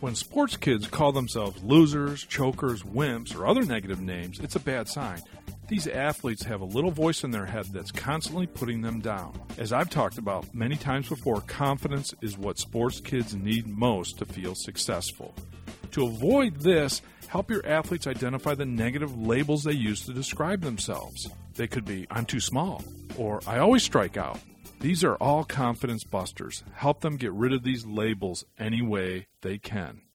When sports kids call themselves losers, chokers, wimps, or other negative names, it's a bad sign. These athletes have a little voice in their head that's constantly putting them down. As I've talked about many times before, confidence is what sports kids need most to feel successful. To avoid this, help your athletes identify the negative labels they use to describe themselves. They could be, I'm too small, or I always strike out. These are all confidence busters. Help them get rid of these labels any way they can.